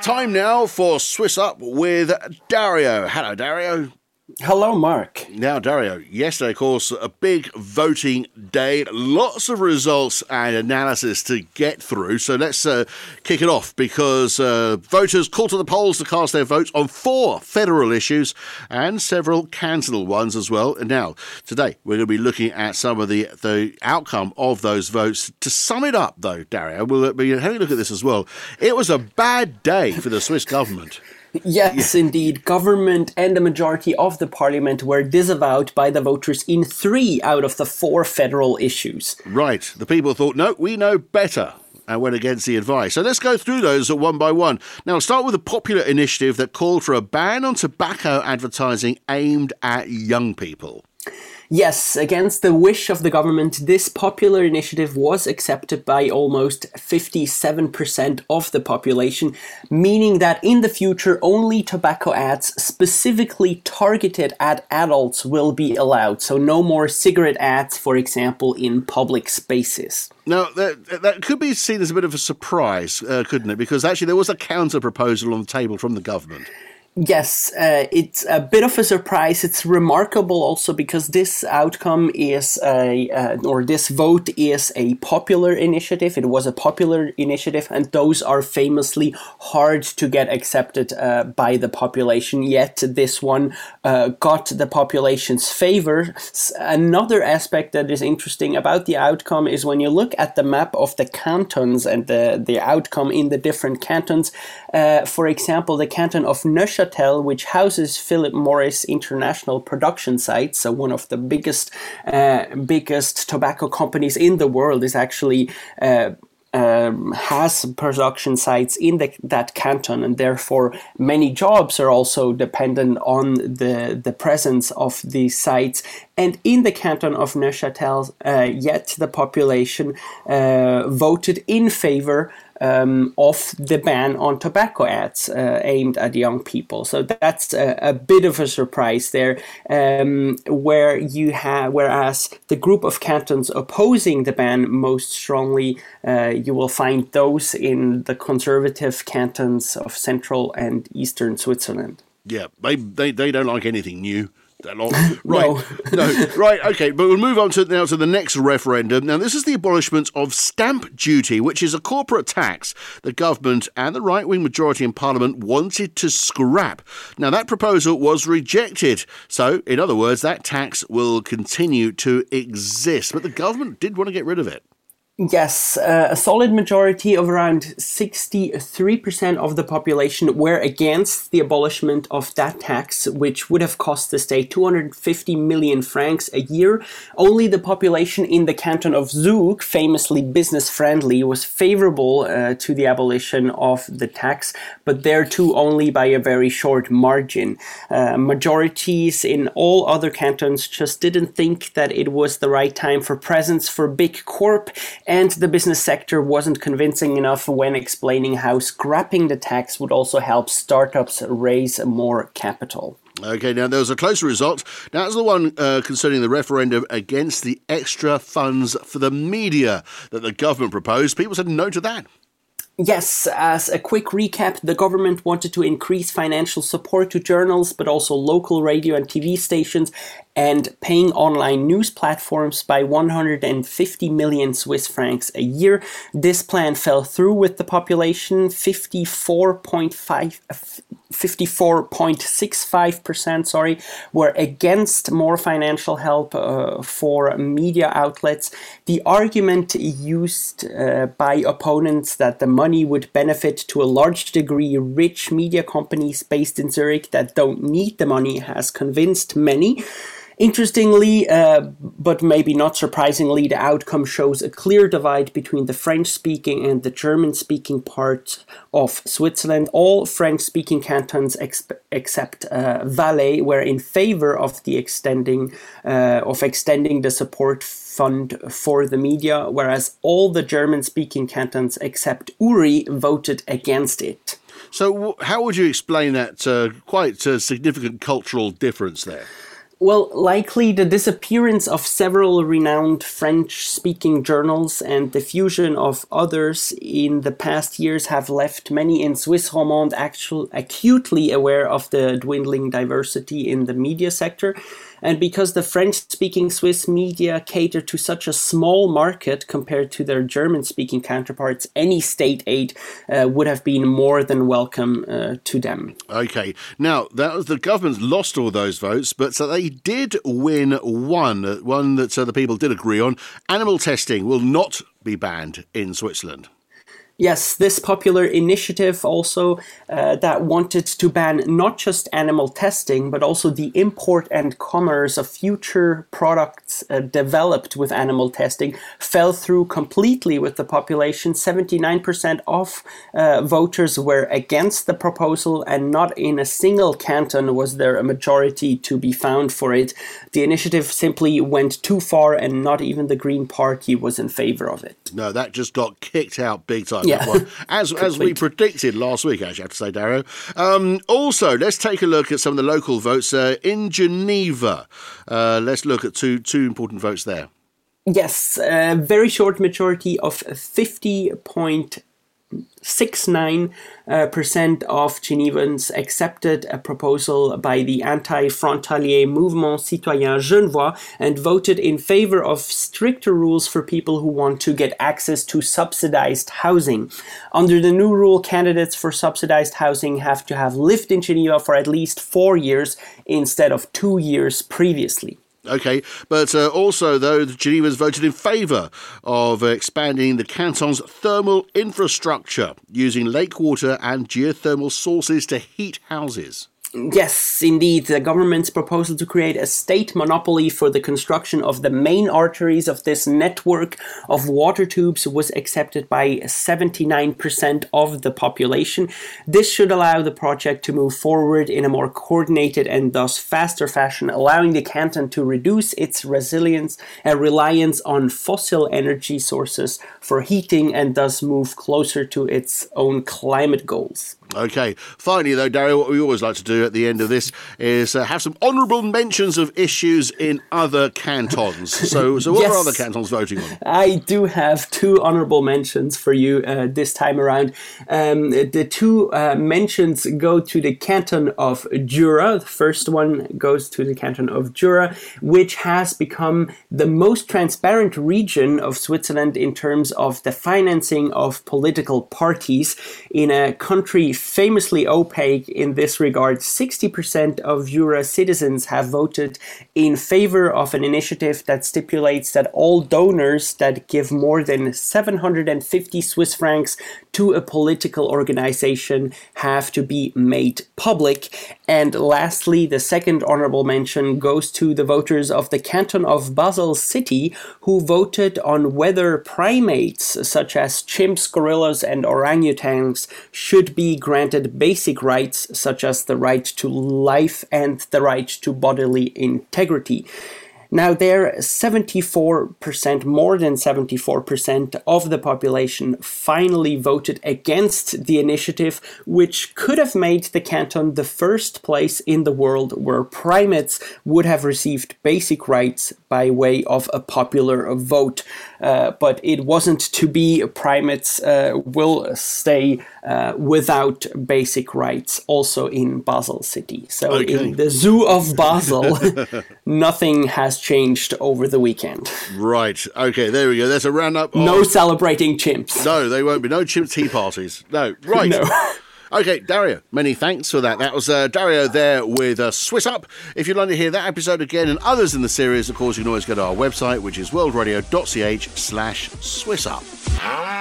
Time now for Swiss Up with Dario. Hello, Dario. Hello, Mark. Now, Dario, yesterday, of course, a big voting day. Lots of results and analysis to get through. So let's kick it off because voters called to the polls to cast their votes on 4 federal issues and several cantonal ones as well. And now, today, we're going to be looking at some of the outcome of those votes. To sum it up, though, Dario, we'll be having a look at this as well. It was a bad day for the Swiss government. Yes, indeed. Government and the majority of the parliament were disavowed by the voters in 3 out of the 4 federal issues. Right. The people thought, no, we know better, and went against the advice. So let's go through those one by one. Now, I'll start with a popular initiative that called for a ban on tobacco advertising aimed at young people. Yes, against the wish of the government, this popular initiative was accepted by almost 57% of the population, meaning that in the future only tobacco ads specifically targeted at adults will be allowed. So no more cigarette ads, for example, in public spaces. Now, that could be seen as a bit of a surprise, couldn't it? Because actually there was a counter-proposal on the table from the government. Yes, it's a bit of a surprise. It's remarkable also because this outcome is this vote is a popular initiative. It was a popular initiative, and those are famously hard to get accepted by the population. Yet this one got the population's favor. Another aspect that is interesting about the outcome is when you look at the map of the cantons and the outcome in the different cantons. For example, the canton of Neuchâtel, which houses Philip Morris International Production Sites, so one of the biggest tobacco companies in the world, is actually has production sites in that canton, and therefore many jobs are also dependent on the presence of these sites. And in the canton of Neuchâtel, yet the population voted in favor of the ban on tobacco ads aimed at young people. So that's a bit of a surprise there, whereas the group of cantons opposing the ban most strongly, you will find those in the conservative cantons of central and eastern Switzerland. Yeah, they don't like anything new. Right. No, right, okay, but we'll move on to the next referendum. Now, this is the abolishment of stamp duty, which is a corporate tax the government and the right-wing majority in Parliament wanted to scrap. Now, that proposal was rejected. So, in other words, that tax will continue to exist. But the government did want to get rid of it. Yes, a solid majority of around 63% of the population were against the abolishment of that tax, which would have cost the state 250 million francs a year. Only the population in the canton of Zug, famously business-friendly, was favorable to the abolition of the tax, but there too only by a very short margin. Majorities in all other cantons just didn't think that it was the right time for presents for big corp, and the business sector wasn't convincing enough when explaining how scrapping the tax would also help startups raise more capital. Okay, now there was a closer result. Now, that's the one concerning the referendum against the extra funds for the media that the government proposed. People said no to that. Yes, as a quick recap, the government wanted to increase financial support to journals, but also local radio and TV stations, and paying online news platforms by 150 million Swiss francs a year. This plan fell through with the population. 54.65% were against more financial help for media outlets. The argument used by opponents that the money would benefit to a large degree rich media companies based in Zurich that don't need the money has convinced many. Interestingly, but maybe not surprisingly, the outcome shows a clear divide between the French-speaking and the German-speaking part of Switzerland. All French-speaking cantons except Valais were in favor of the extending the support fund for the media, whereas all the German-speaking cantons except Uri voted against it. So how would you explain that quite significant cultural difference there? Well, likely the disappearance of several renowned French-speaking journals and the fusion of others in the past years have left many in Swiss Romande acutely aware of the dwindling diversity in the media sector. And because the French-speaking Swiss media cater to such a small market compared to their German-speaking counterparts, any state aid would have been more than welcome to them. Okay. Now, that was the government lost all those votes, but so they did win one that the people did agree on. Animal testing will not be banned in Switzerland. Yes, this popular initiative also that wanted to ban not just animal testing, but also the import and commerce of future products developed with animal testing fell through completely with the population. 79% of voters were against the proposal, and not in a single canton was there a majority to be found for it. The initiative simply went too far, and not even the Green Party was in favor of it. No, that just got kicked out big time. Yeah. One. As we predicted last week, actually, I have to say, Dario. Also, let's take a look at some of the local votes in Geneva. Let's look at two important votes there. Yes, a very short majority of 50.69% of Genevans accepted a proposal by the anti-frontalier Mouvement Citoyen Genevois and voted in favor of stricter rules for people who want to get access to subsidized housing. Under the new rule, candidates for subsidized housing have to have lived in Geneva for at least 4 years instead of 2 years previously. Okay, but also, though, the Genevans voted in favour of expanding the canton's thermal infrastructure, using lake water and geothermal sources to heat houses. Yes, indeed. The government's proposal to create a state monopoly for the construction of the main arteries of this network of water tubes was accepted by 79% of the population. This should allow the project to move forward in a more coordinated and thus faster fashion, allowing the canton to reduce its reliance on fossil energy sources for heating and thus move closer to its own climate goals. Okay. Finally, though, Dario, what we always like to do at the end of this is have some honourable mentions of issues in other cantons. So what Yes. are other cantons voting on? I do have two honourable mentions for you this time around. The two mentions go to the canton of Jura. The first one goes to the canton of Jura, which has become the most transparent region of Switzerland in terms of the financing of political parties. In a country famously opaque in this regard, 60% of Jura citizens have voted in favor of an initiative that stipulates that all donors that give more than 750 Swiss francs to a political organization have to be made public. And lastly, the second honorable mention goes to the voters of the canton of Basel City, who voted on whether primates such as chimps, gorillas, and orangutans should be granted basic rights such as the right to life and the right to bodily integrity. Now, there, 74%, more than 74% of the population finally voted against the initiative, which could have made the canton the first place in the world where primates would have received basic rights by way of a popular vote. But it wasn't to be. Primates will stay without basic rights also in Basel City. So in the zoo of Basel, nothing has changed over the weekend. Right. Okay, there we go. There's a roundup. No celebrating chimps. No, they won't be. No chimp tea parties. No. Right. No. Okay, Dario, many thanks for that. That was Dario there with Swiss Up. If you'd like to hear that episode again and others in the series, of course, you can always go to our website, which is worldradio.ch/SwissUp.